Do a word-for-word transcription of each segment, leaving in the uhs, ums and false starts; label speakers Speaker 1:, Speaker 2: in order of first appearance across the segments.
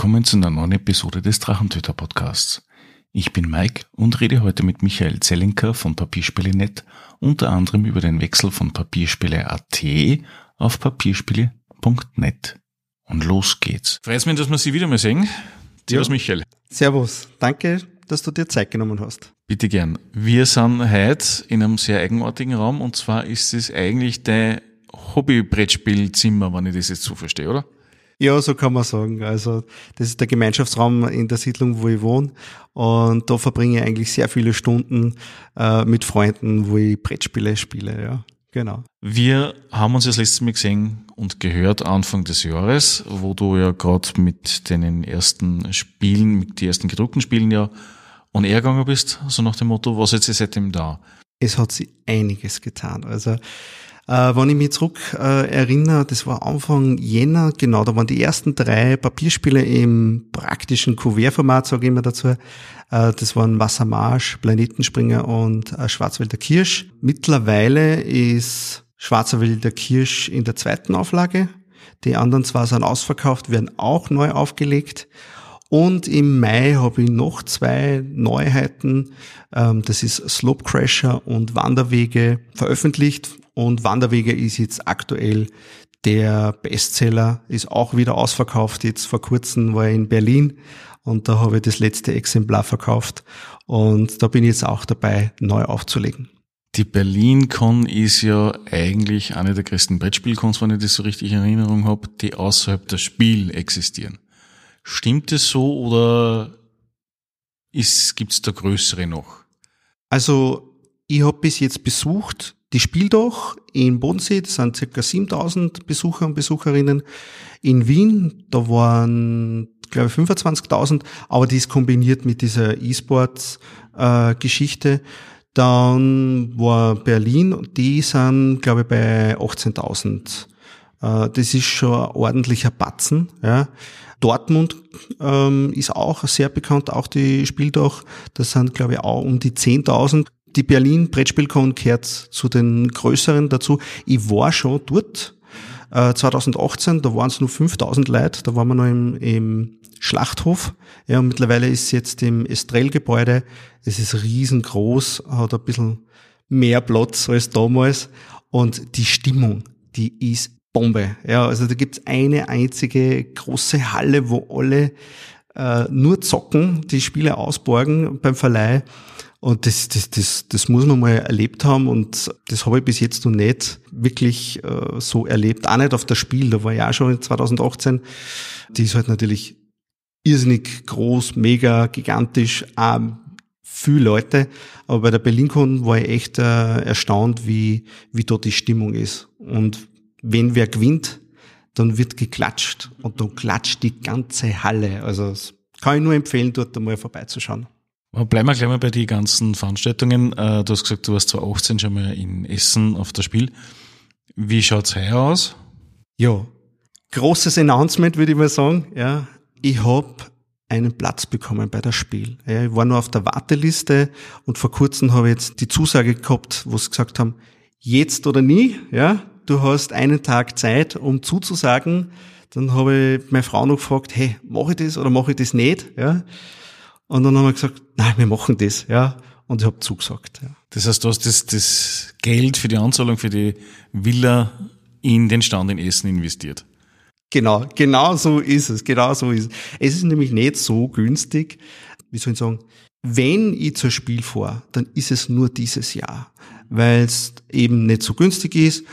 Speaker 1: Willkommen zu einer neuen Episode des Drachentöter-Podcasts. Ich bin Mike und rede heute mit Michael Zellinker von Papierspiele Punkt net unter anderem über den Wechsel von Papierspiele Punkt at auf Papierspiele Punkt net. Und los geht's. Freut mich, dass wir Sie wieder mal sehen. Servus ja. Michael.
Speaker 2: Servus, danke, dass du dir Zeit genommen hast.
Speaker 1: Bitte gern. Wir sind heute in einem sehr eigenartigen Raum und zwar ist es eigentlich dein Hobby-Brettspielzimmer, wenn ich das jetzt so verstehe, oder?
Speaker 2: Ja, so kann man sagen. Also das ist der Gemeinschaftsraum in der Siedlung, wo ich wohne, und da verbringe ich eigentlich sehr viele Stunden äh, mit Freunden, wo ich Brettspiele spiele. Ja, genau.
Speaker 1: Wir haben uns das letzte Mal gesehen und gehört Anfang des Jahres, wo du ja gerade mit deinen ersten Spielen, mit den ersten gedruckten Spielen ja on air gegangen bist, so nach dem Motto, was ist jetzt seitdem da?
Speaker 2: Es hat sich einiges getan. Also Äh, wenn ich mich zurück äh, erinnere, das war Anfang Jänner, genau, da waren die ersten drei Papierspiele im praktischen Kuvertformat, sage ich immer dazu. Äh, das waren Wassermarsch, Planetenspringer und äh, Schwarzwälder Kirsch. Mittlerweile ist Schwarzwälder Kirsch in der zweiten Auflage. Die anderen zwei sind ausverkauft, werden auch neu aufgelegt. Und im Mai habe ich noch zwei Neuheiten, ähm, das ist Slope Crasher und Wanderwege, veröffentlicht. Und Wanderwege ist jetzt aktuell der Bestseller, ist auch wieder ausverkauft. Jetzt vor kurzem war ich in Berlin und da habe ich das letzte Exemplar verkauft. Und da bin ich jetzt auch dabei, neu aufzulegen.
Speaker 1: Die BerlinCon ist ja eigentlich eine der größten Brettspielcons, wenn ich das so richtig in Erinnerung habe, die außerhalb der Spiel existieren. Stimmt es so oder gibt es da größere noch?
Speaker 2: Also ich habe bis jetzt besucht die Spieldach in Bodensee, das sind ca. siebentausend Besucher und Besucherinnen. In Wien, da waren, glaube ich, fünfundzwanzigtausend, aber die ist kombiniert mit dieser E-Sports-Geschichte. Äh, Dann war Berlin, die sind, glaube ich, bei achtzehntausend. Äh, das ist schon ein ordentlicher Batzen, ja. Dortmund ähm, ist auch sehr bekannt, auch die Spieldach, das sind, glaube ich, auch um die zehntausend. Die Berlin Brettspielcon gehört zu den größeren dazu. Ich war schon dort, äh, zwanzig achtzehn, da waren es nur fünftausend Leute, da waren wir noch im, im Schlachthof. Ja, und mittlerweile ist es jetzt im Estrell-Gebäude. Es ist riesengroß, hat ein bisschen mehr Platz als damals. Und die Stimmung, die ist Bombe. Ja, also da gibt's eine einzige große Halle, wo alle äh, nur zocken, die Spiele ausborgen beim Verleih. Und das, das, das, das muss man mal erlebt haben und das habe ich bis jetzt noch nicht wirklich äh, so erlebt. Auch nicht auf der Spiel, da war ich auch schon in zwanzig achtzehn. Die ist halt natürlich irrsinnig groß, mega, gigantisch, auch viele Leute. Aber bei der BerlinCon war ich echt äh, erstaunt, wie, wie dort die Stimmung ist. Und wenn wer gewinnt, dann wird geklatscht und dann klatscht die ganze Halle. Also das kann ich nur empfehlen, dort einmal vorbeizuschauen.
Speaker 1: Bleiben wir gleich mal bei den ganzen Veranstaltungen. Du hast gesagt, du warst zwanzig achtzehn schon mal in Essen auf der Spiel. Wie schaut's heuer aus?
Speaker 2: Ja, großes Announcement, würde ich mal sagen. Ja, ich habe einen Platz bekommen bei der Spiel. Ja, ich war nur auf der Warteliste und vor kurzem habe ich jetzt die Zusage gehabt, wo sie gesagt haben, jetzt oder nie, ja, du hast einen Tag Zeit, um zuzusagen. Dann habe ich meine Frau noch gefragt, hey, mache ich das oder mache ich das nicht? Ja. Und dann haben wir gesagt, nein, wir machen das, ja. Und ich habe zugesagt, ja.
Speaker 1: Das heißt, du hast das, das Geld für die Anzahlung für die Villa in den Stand in Essen investiert.
Speaker 2: Genau, genau so ist es, genau so ist es. Es ist nämlich nicht so günstig, wie soll ich sagen, wenn ich zur Spiel fahre, dann ist es nur dieses Jahr, weil es eben nicht so günstig ist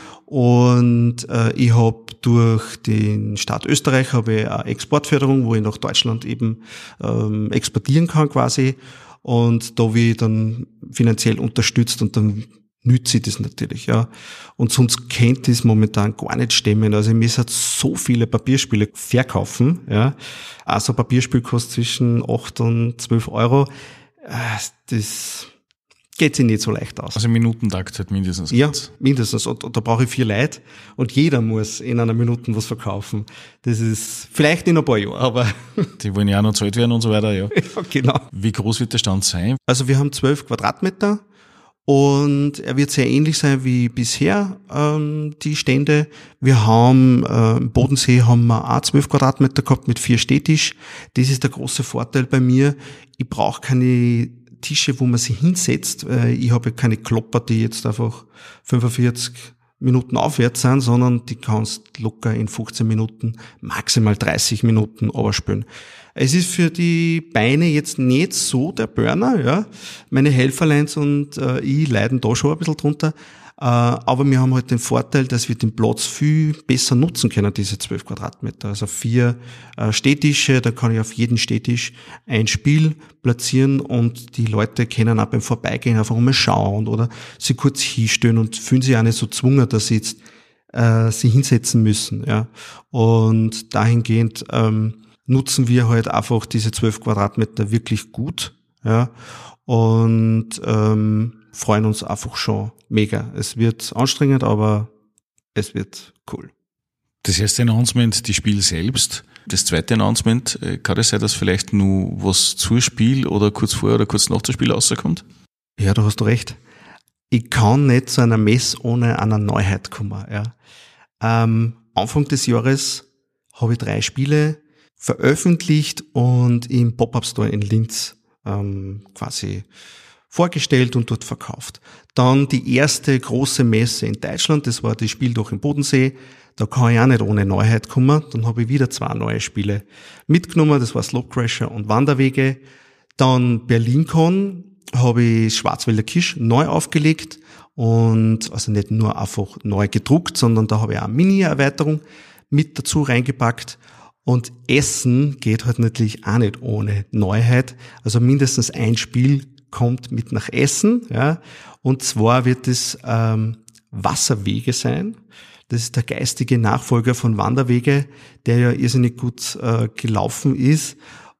Speaker 2: und äh, ich habe durch den Staat Österreich habe ich eine Exportförderung, wo ich nach Deutschland eben ähm, exportieren kann quasi und da wird ich dann finanziell unterstützt und dann nütze ich das natürlich, ja. Und sonst kennt das momentan gar nicht stemmen. Also ich muss halt so viele Papierspiele verkaufen, ja. Also ein Papierspiel kostet zwischen acht und zwölf Euro. Das geht sich nicht so leicht aus.
Speaker 1: Also Minutentakt halt mindestens.
Speaker 2: Ja, mindestens. Und, und da brauche ich vier Leute und jeder muss in einer Minute was verkaufen. Das ist vielleicht in ein paar Jahren, aber...
Speaker 1: Die wollen ja auch noch zahlt werden und so weiter, ja.
Speaker 2: Ja, genau.
Speaker 1: Wie groß wird der Stand sein?
Speaker 2: Also wir haben zwölf Quadratmeter Und er wird sehr ähnlich sein wie bisher, ähm, die Stände. Wir haben, äh, im Bodensee haben wir auch zwölf Quadratmeter gehabt mit vier Stehtisch. Das ist der große Vorteil bei mir. Ich brauche keine Tische, wo man sich hinsetzt. Äh, ich habe keine Klopper, die jetzt einfach fünfundvierzig Minuten aufwärts sind, sondern die kannst locker in fünfzehn Minuten, maximal dreißig Minuten überspülen. Es ist für die Beine jetzt nicht so der Burner, ja. Meine Helferleins und äh, ich leiden da schon ein bisschen drunter. Äh, aber wir haben halt den Vorteil, dass wir den Platz viel besser nutzen können, diese zwölf Quadratmeter. Also vier äh, Stehtische, da kann ich auf jeden Stehtisch ein Spiel platzieren und die Leute können auch beim Vorbeigehen einfach mal schauen oder sie kurz hinstellen und fühlen sich auch nicht so gezwungen, dass sie jetzt äh, sie hinsetzen müssen, ja. Und dahingehend ähm, nutzen wir halt einfach diese zwölf Quadratmeter wirklich gut, ja, und ähm, freuen uns einfach schon mega. Es wird anstrengend, aber es wird cool.
Speaker 1: Das erste Announcement, die Spiel selbst. Das zweite Announcement, kann es sein, dass vielleicht nur was zur Spiel oder kurz vorher oder kurz nach dem Spiel rauskommt?
Speaker 2: Ja, da hast du recht. Ich kann nicht zu einer Messe ohne einer Neuheit kommen, ja. Ähm, Anfang des Jahres habe ich drei Spiele veröffentlicht und im Pop-Up-Store in Linz ähm, quasi vorgestellt und dort verkauft. Dann die erste große Messe in Deutschland, das war das Spiel durch den Bodensee. Da kann ich auch nicht ohne Neuheit kommen. Dann habe ich wieder zwei neue Spiele mitgenommen, das war Slopecrasher und Wanderwege. Dann BerlinCon habe ich Schwarzwälder Kirsch neu aufgelegt und also nicht nur einfach neu gedruckt, sondern da habe ich auch eine Mini-Erweiterung mit dazu reingepackt. Und Essen geht halt natürlich auch nicht ohne Neuheit. Also mindestens ein Spiel kommt mit nach Essen, ja. Und zwar wird es ähm, Wasserwege sein. Das ist der geistige Nachfolger von Wanderwege, der ja irrsinnig gut äh, gelaufen ist.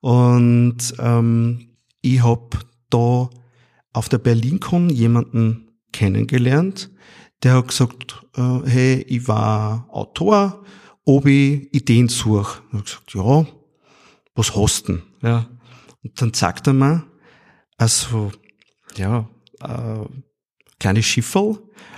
Speaker 2: Und ähm, ich habe da auf der BerlinCon jemanden kennengelernt, der hat gesagt, äh, hey, ich war Autor, ob ich Ideen suche. Ich habe gesagt, ja, was hast du denn? Ja. Und dann sagt er mir, also, ja, äh, kleine Schifferl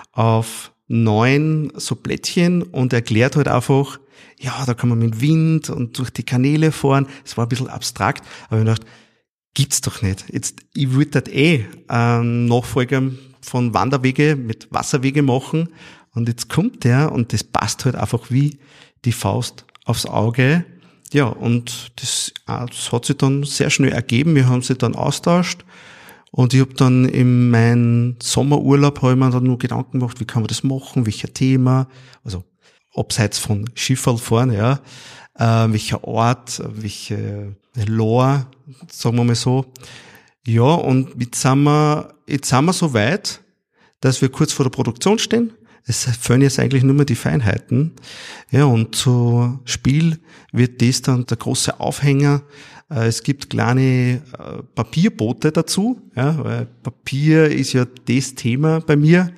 Speaker 2: auf neun so Plättchen und erklärt halt einfach, ja, da kann man mit Wind und durch die Kanäle fahren. Es war ein bisschen abstrakt, aber ich dachte, gibt's doch nicht. Jetzt, ich würde das eh einen Nachfolger von Wanderwege mit Wasserwege machen und jetzt kommt der und das passt halt einfach wie die Faust aufs Auge. Ja, und das, das hat sich dann sehr schnell ergeben. Wir haben sie dann austauscht und ich habe dann in meinem Sommerurlaub habe ich mir dann nur Gedanken gemacht, wie kann man das machen, welcher Thema, also abseits von Schifferl fahren, ja, äh, welcher Ort, welche Lore, sagen wir mal so. Ja, und jetzt sind wir, jetzt sind wir so weit, dass wir kurz vor der Produktion stehen. Es fehlen jetzt eigentlich nur mehr die Feinheiten. Ja, und zu Spiel wird das dann der große Aufhänger. Es gibt kleine Papierboote dazu, ja, weil Papier ist ja das Thema bei mir.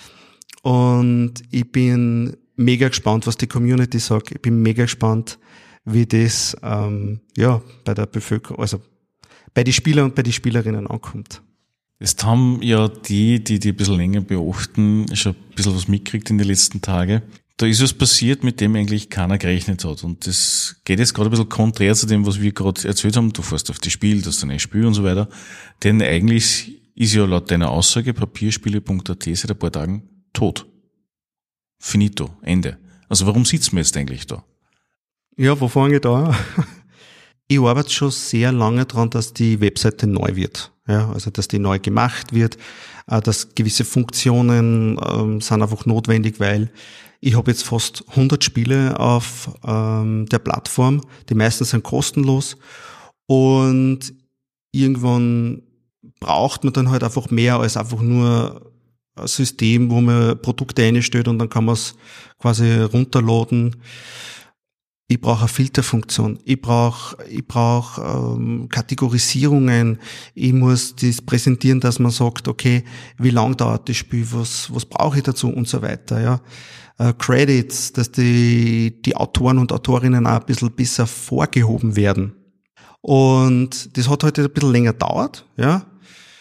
Speaker 2: Und ich bin mega gespannt, was die Community sagt. Ich bin mega gespannt, wie das ähm, ja bei der Bevölkerung, also bei den Spielern und bei den Spielerinnen ankommt.
Speaker 1: Jetzt haben ja die, die die ein bisschen länger beobachten, schon ein bisschen was mitgekriegt in den letzten Tagen. Da ist was passiert, mit dem eigentlich keiner gerechnet hat. Und das geht jetzt gerade ein bisschen konträr zu dem, was wir gerade erzählt haben. Du fährst auf das Spiel, das ist ein Spiel und so weiter. Denn eigentlich ist ja laut deiner Aussage papierspiele punkt a t seit ein paar Tagen tot. Finito, Ende. Also warum sitzen wir jetzt eigentlich da?
Speaker 2: Ja, wo fange ich da an? Ich arbeite schon sehr lange dran, dass die Webseite neu wird. Ja, also dass die neu gemacht wird, dass gewisse Funktionen ähm, sind einfach notwendig, weil ich habe jetzt fast hundert Spiele auf ähm, der Plattform. Die meisten sind kostenlos und irgendwann braucht man dann halt einfach mehr als einfach nur ein System, wo man Produkte einstellt und dann kann man es quasi runterladen. Ich brauche eine Filterfunktion, ich brauche ich brauche ähm, Kategorisierungen, ich muss das präsentieren, dass man sagt, okay, wie lang dauert das Spiel, was was brauche ich dazu und so weiter, ja. Äh, Credits, dass die die Autoren und Autorinnen auch ein bisschen besser vorgehoben werden. Und das hat heute ein bisschen länger gedauert, ja.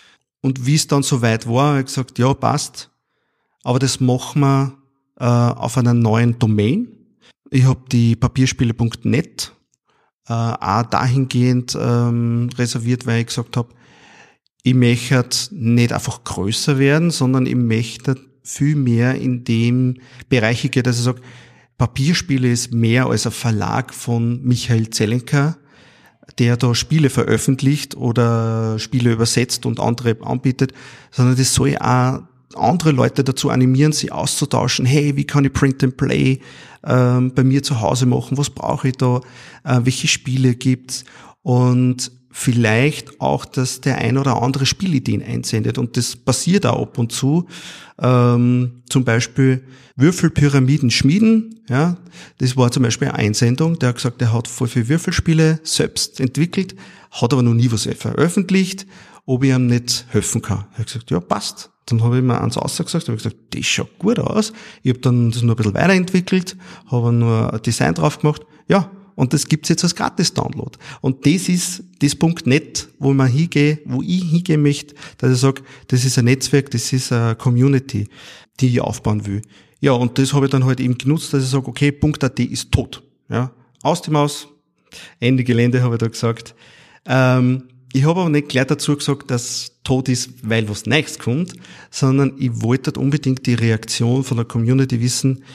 Speaker 2: und wie es dann soweit war, habe ich gesagt, ja, passt, aber das machen wir äh, auf einer neuen Domain. Ich habe die papierspiele punkt net äh, auch dahingehend ähm, reserviert, weil ich gesagt habe, ich möchte nicht einfach größer werden, sondern ich möchte viel mehr in dem Bereich gehen, dass ich sage, Papierspiele ist mehr als ein Verlag von Michael Zelenka, der da Spiele veröffentlicht oder Spiele übersetzt und andere anbietet, sondern das soll auch andere Leute dazu animieren, sie auszutauschen. Hey, wie kann ich Print and Play ähm, bei mir zu Hause machen? Was brauche ich da? Äh, welche Spiele gibt's? Und vielleicht auch, dass der ein oder andere Spielideen einsendet. Und das passiert auch ab und zu. Ähm, zum Beispiel Würfelpyramiden schmieden. Ja, das war zum Beispiel eine Einsendung. Der hat gesagt, der hat voll viele Würfelspiele selbst entwickelt, hat aber noch nie was veröffentlicht, ob ich ihm nicht helfen kann. Er hat gesagt, ja, passt. Dann habe ich mir eins ausgesagt, habe gesagt, das schaut gut aus. Ich habe dann das noch ein bisschen weiterentwickelt, habe nur ein Design drauf gemacht. Ja, und das gibt's jetzt als Gratis-Download. Und das ist das Punkt net, wo man hingehe, wo ich hingehen möchte, dass ich sage, das ist ein Netzwerk, das ist eine Community, die ich aufbauen will. Ja, und das habe ich dann halt eben genutzt, dass ich sage, okay, Punkt .at ist tot. Ja, aus die Maus, Ende Gelände, habe ich da gesagt. Ähm, ich habe aber nicht gleich dazu gesagt, dass tot ist, weil was Neues kommt, sondern ich wollte halt unbedingt die Reaktion von der Community wissen,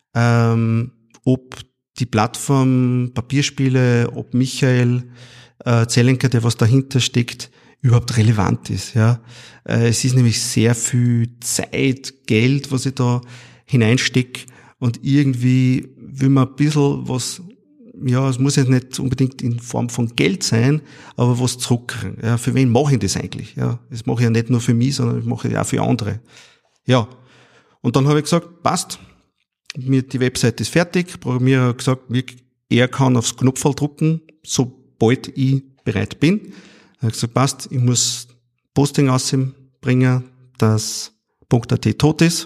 Speaker 2: ähm, ob die Plattform Papierspiele, ob Michael äh, Zelenka, der was dahinter steckt, überhaupt relevant ist. Ja, äh, es ist nämlich sehr viel Zeit, Geld, was ich da hineinstecke, und irgendwie will man ein bisschen was, ja, es muss ja nicht unbedingt in Form von Geld sein, aber was zurückkriegen. Ja, für wen mache ich das eigentlich? Ja, das mache ich ja nicht nur für mich, sondern ich mache ja auch für andere. Ja, und dann habe ich gesagt, passt. Mir, die Webseite ist fertig. Programmierer hat gesagt, er kann aufs Knopfball drucken, sobald ich bereit bin. Er hat gesagt, passt, ich muss Posting rausbringen, dass .at tot ist.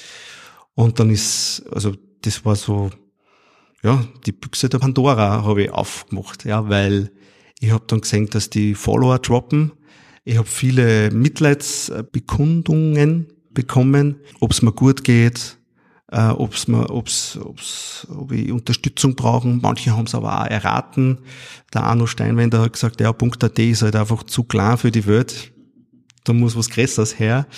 Speaker 2: Und dann ist, also das war so, ja, die Büchse der Pandora habe ich aufgemacht, ja, weil ich habe dann gesehen, dass die Follower droppen. Ich habe viele Mitleidsbekundungen bekommen, ob es mir gut geht, äh, ob's mir, ob's, ob's, ob ich Unterstützung brauchen. Manche haben es aber auch erraten. Der Arno Steinwender hat gesagt, ja, .at ist halt einfach zu klein für die Welt. Da muss was Größeres her.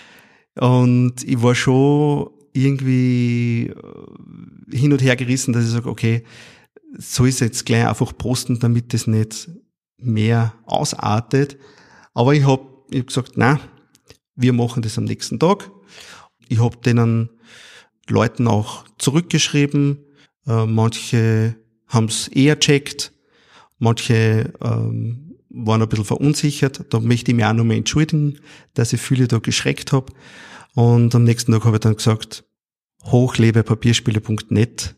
Speaker 2: Und ich war schon irgendwie hin und her gerissen, dass ich sage, okay, soll ich es jetzt gleich einfach posten, damit das nicht mehr ausartet. Aber ich habe ich hab gesagt, nein, wir machen das am nächsten Tag. Ich habe denen Leuten auch zurückgeschrieben. Äh, manche haben es eher checkt, manche ähm, waren ein bisschen verunsichert. Da möchte ich mich auch nochmal entschuldigen, dass ich viele da geschreckt habe. Und am nächsten Tag habe ich dann gesagt, hochlebe papierspiele punkt net.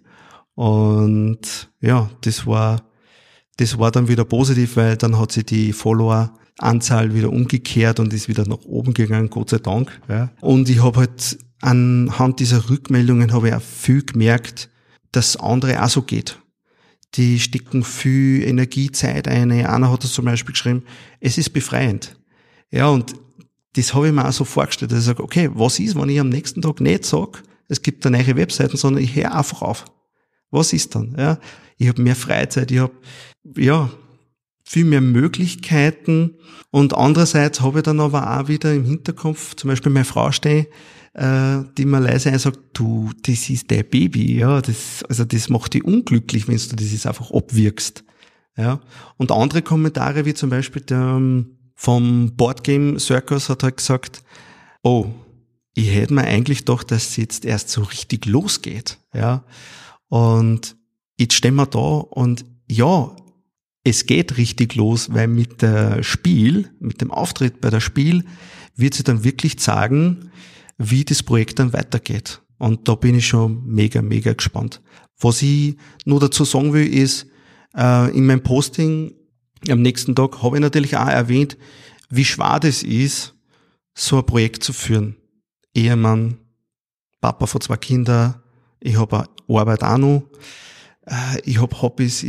Speaker 2: Und ja, das war, das war dann wieder positiv, weil dann hat sich die Follower-Anzahl wieder umgekehrt und ist wieder nach oben gegangen, Gott sei Dank. Ja. Und ich habe halt anhand dieser Rückmeldungen habe ich auch viel gemerkt, dass andere auch so geht. Die stecken viel Energie, Zeit ein. Einer hat das zum Beispiel geschrieben, es ist befreiend. Ja, und das habe ich mir auch so vorgestellt, dass ich sage, okay, was ist, wenn ich am nächsten Tag nicht sage, es gibt eine neue Webseiten, sondern ich höre einfach auf. Was ist dann? Ja, ich habe mehr Freizeit, ich habe ja viel mehr Möglichkeiten, und andererseits habe ich dann aber auch wieder im Hinterkopf, zum Beispiel meine Frau stehen, äh, die mir leise einsagt, du, das ist dein Baby, ja, das, also das macht dich unglücklich, wenn du das jetzt einfach abwirkst. Ja, und andere Kommentare, wie zum Beispiel der vom Boardgame Circus hat halt gesagt, oh, ich hätte mir eigentlich gedacht, dass es jetzt erst so richtig losgeht, ja. Und jetzt stehen wir da und ja, es geht richtig los, weil mit der Spiel, mit dem Auftritt bei der Spiel wird sie dann wirklich sagen, wie das Projekt dann weitergeht. Und da bin ich schon mega, mega gespannt. Was ich nur dazu sagen will, ist, äh, in meinem Posting am nächsten Tag habe ich natürlich auch erwähnt, wie schwer das ist, so ein Projekt zu führen. Ehemann, Papa von zwei Kindern, ich habe eine Arbeit auch noch, ich habe Hobbys, ich habe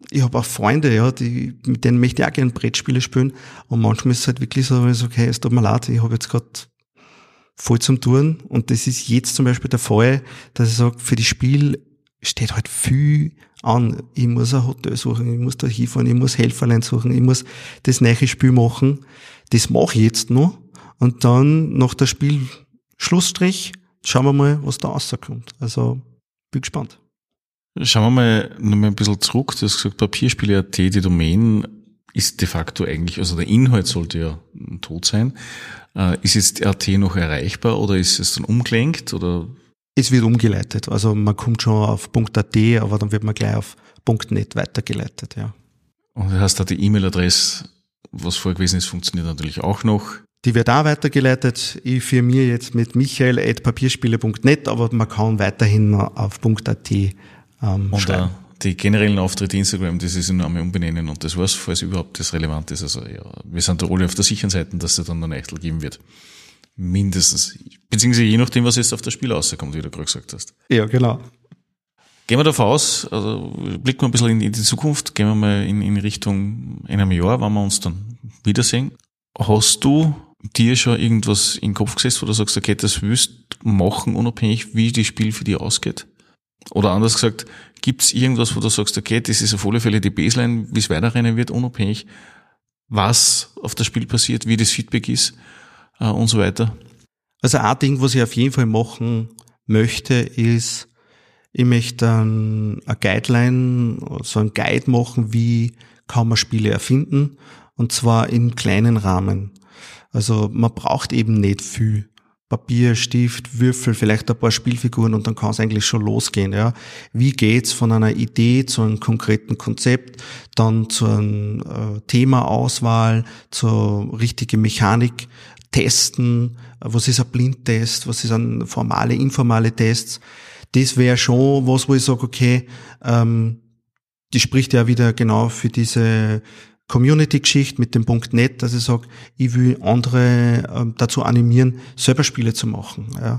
Speaker 2: ich habe auch Freunde, ja, die, mit denen möchte ich auch gerne Brettspiele spielen. Und manchmal ist es halt wirklich so, ich sage, hey, es tut mir leid, ich habe jetzt gerade voll zum Tun. Und das ist jetzt zum Beispiel der Fall, dass ich sage, für das Spiel steht halt viel an. Ich muss ein Hotel suchen, ich muss da hinfahren, ich muss Helferlein suchen, ich muss das neue Spiel machen. Das mache ich jetzt noch. Und dann nach der Spiel Schlussstrich, schauen wir mal, was da rauskommt. Also, bin gespannt.
Speaker 1: Schauen wir mal noch mal ein bisschen zurück. Du hast gesagt, Papierspiele Punkt at, die Domain ist de facto eigentlich, also der Inhalt sollte ja tot sein. Ist jetzt R T noch erreichbar oder ist es dann umgelenkt oder?
Speaker 2: Es wird umgeleitet. Also man kommt schon auf .at, aber dann wird man gleich auf .net weitergeleitet, ja.
Speaker 1: Und du hast da die E-Mail-Adresse, was vorher gewesen ist, funktioniert natürlich auch noch.
Speaker 2: Die wird auch weitergeleitet. Ich firmiere jetzt mit michael at papierspiele punkt net, aber man kann weiterhin auf .at ähm,
Speaker 1: und
Speaker 2: schreiben.
Speaker 1: Die generellen Auftritte Instagram, das ist nur einmal umbenennen und das war's, falls überhaupt das relevant ist. Also ja, wir sind da alle auf der sicheren Seite, dass es dann noch ein Echtel geben wird. Mindestens. Beziehungsweise je nachdem, was jetzt auf das Spiel rauskommt, wie du gerade gesagt hast.
Speaker 2: Ja, genau.
Speaker 1: Gehen wir davon aus, also blicken wir ein bisschen in, in die Zukunft, gehen wir mal in, in Richtung in einem Jahr, wann wir uns dann wiedersehen. Hast du dir schon irgendwas in den Kopf gesetzt, wo du sagst, okay, das willst du machen, unabhängig, wie das Spiel für dich ausgeht? Oder anders gesagt, gibt's irgendwas, wo du sagst, okay, das ist auf alle Fälle die Baseline, wie es weiterrennen wird, unabhängig, was auf das Spiel passiert, wie das Feedback ist äh, und so weiter?
Speaker 2: Also ein Ding, was ich auf jeden Fall machen möchte, ist, ich möchte ein, eine Guideline, so ein Guide machen, wie kann man Spiele erfinden, und zwar im kleinen Rahmen. Also man braucht eben nicht viel. Papier, Stift, Würfel, vielleicht ein paar Spielfiguren und dann kann es eigentlich schon losgehen. Ja. Wie geht's von einer Idee zu einem konkreten Konzept, dann zu einer äh, Themaauswahl, zur richtigen Mechanik, testen, was ist ein Blindtest, was ist ein formale, informale Tests. Das wäre schon was, wo ich sage, okay, ähm, die spricht ja wieder genau für diese Community-Geschichte mit dem .net, dass ich sage, ich will andere ähm, dazu animieren, selber Spiele zu machen. Ja.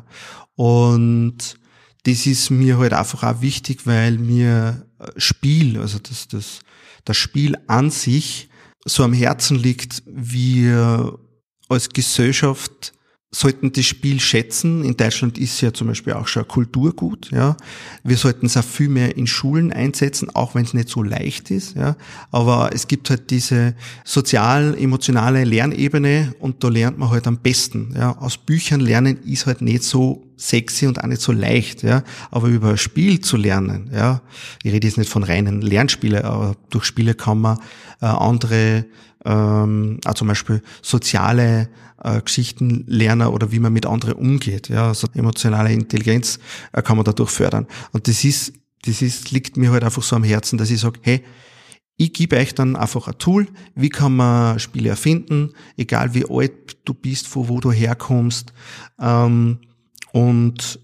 Speaker 2: Und das ist mir halt einfach auch wichtig, weil mir Spiel, also das, das, das Spiel an sich so am Herzen liegt. Wir als Gesellschaft sollten das Spiel schätzen. In Deutschland ist ja zum Beispiel auch schon ein Kulturgut, ja. Wir sollten es auch viel mehr in Schulen einsetzen, auch wenn es nicht so leicht ist, ja. Aber es gibt halt diese sozial-emotionale Lernebene und da lernt man halt am besten, ja. Aus Büchern lernen ist halt nicht so sexy und auch nicht so leicht, ja. Aber über ein Spiel zu lernen, ja. Ich rede jetzt nicht von reinen Lernspielen, aber durch Spiele kann man äh, andere, ähm, auch zum Beispiel soziale äh, Geschichten lernen oder wie man mit anderen umgeht. Ja, also emotionale Intelligenz äh, kann man dadurch fördern. Und das ist, das ist, liegt mir halt einfach so am Herzen, dass ich sage, hey, ich gebe euch dann einfach ein Tool, wie kann man Spiele erfinden, egal wie alt du bist, von wo du herkommst, ähm, und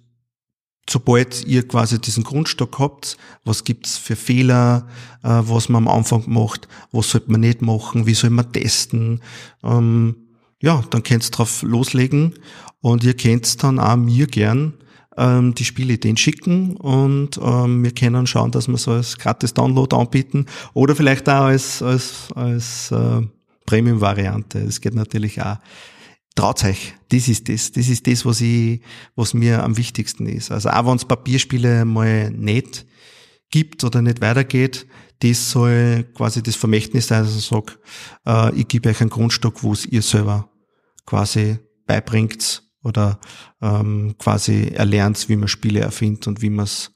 Speaker 2: sobald ihr quasi diesen Grundstock habt, was gibt's für Fehler, äh, was man am Anfang macht, was sollte man nicht machen, wie soll man testen, ähm, ja, dann könnt ihr drauf loslegen und ihr könnt dann auch mir gern ähm, die Spielideen schicken und ähm, wir können schauen, dass wir so als gratis Download anbieten oder vielleicht auch als als als äh, Premium-Variante. Das geht natürlich auch. Traut euch, das ist das, das ist das, was ich, was mir am wichtigsten ist. Also auch wenn es Papierspiele mal nicht gibt oder nicht weitergeht, das soll quasi das Vermächtnis sein, dass ich sage, äh, ich gebe euch einen Grundstock, wo es ihr selber quasi beibringt oder ähm, quasi erlernt, wie man Spiele erfindet und wie man es,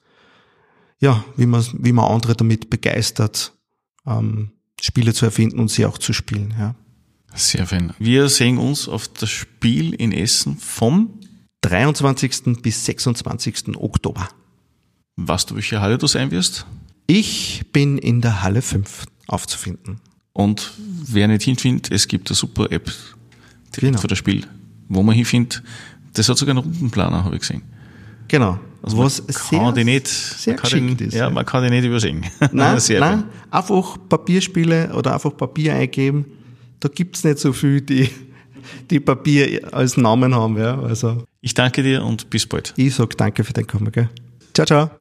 Speaker 2: ja, wie man wie man andere damit begeistert, ähm, Spiele zu erfinden und sie auch zu spielen, ja.
Speaker 1: Sehr fein. Wir sehen uns auf das Spiel in Essen vom
Speaker 2: dreiundzwanzigsten bis sechsundzwanzigsten Oktober.
Speaker 1: Weißt du, welche Halle du sein wirst?
Speaker 2: Ich bin in der Halle fünf aufzufinden.
Speaker 1: Und wer nicht hinfindet, es gibt eine super App direkt
Speaker 2: Genau.
Speaker 1: für das Spiel, wo man hinfindet. Das hat sogar einen Rundenplaner, habe ich gesehen.
Speaker 2: Genau.
Speaker 1: Also
Speaker 2: was
Speaker 1: man
Speaker 2: sehr,
Speaker 1: kann die nicht,
Speaker 2: sehr
Speaker 1: man kann
Speaker 2: geschickt
Speaker 1: den,
Speaker 2: ist.
Speaker 1: ja, man kann die nicht übersehen.
Speaker 2: Nein,
Speaker 1: Sehr
Speaker 2: nein,
Speaker 1: fein.
Speaker 2: einfach Papierspiele oder einfach Papier eingeben. Da gibt's nicht so viel, die, die Papier als Namen haben. Ja. Also
Speaker 1: Ich danke dir und bis bald.
Speaker 2: ich sag danke für dein Kommen. Gell? Ciao, ciao.